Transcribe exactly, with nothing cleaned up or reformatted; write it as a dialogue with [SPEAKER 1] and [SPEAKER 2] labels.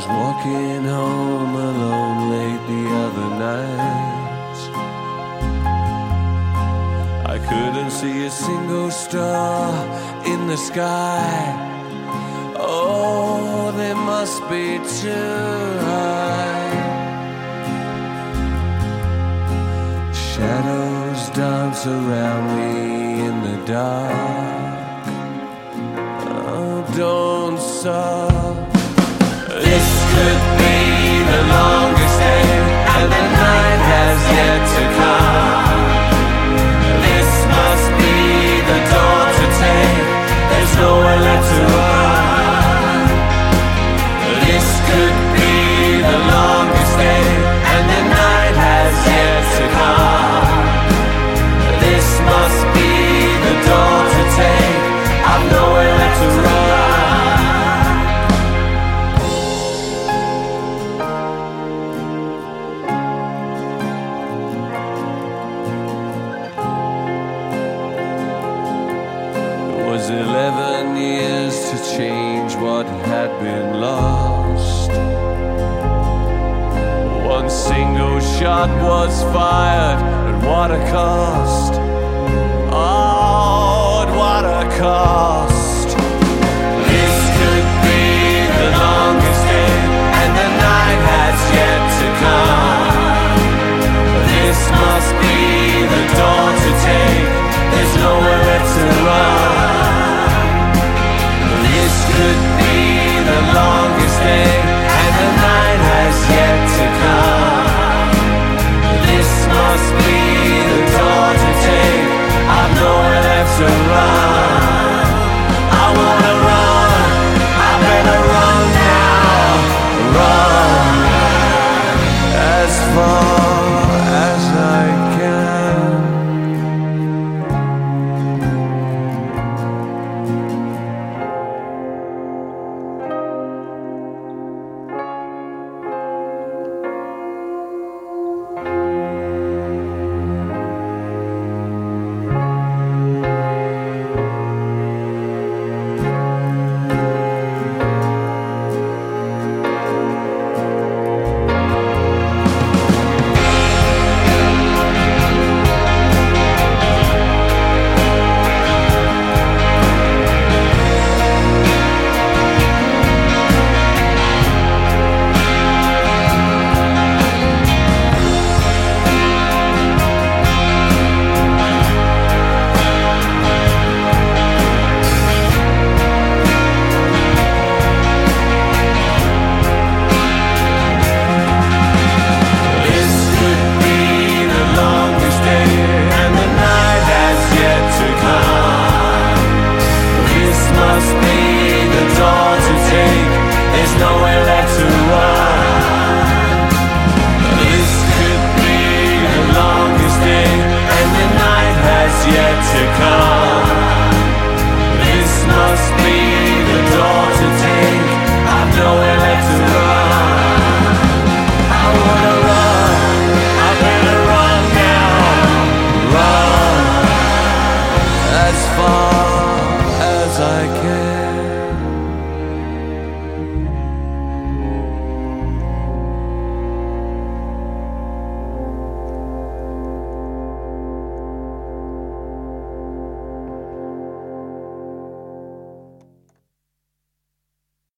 [SPEAKER 1] was walking home alone late the other night. I couldn't see a single star in the sky. Oh, they must be too high. Shadows dance around me in the dark. Oh, don't stop. This could be the longest day, and the night has yet to come. This must be the door to take. There's nowhere left to run. This could be the longest day, and the night has yet to come. This must be the door to take. I've nowhere left to run. Eleven years to change what had been lost. One single shot was fired, at what a cost. Oh, at what a cost. This could be the longest day, and the night has yet to come. This must be the door to take. There's nowhere left to run. This could be the longest day, and the night has yet to come. This must be the door to take. I've nowhere left to run. I wanna run, I better run now. Run as far as I can. Yet to come.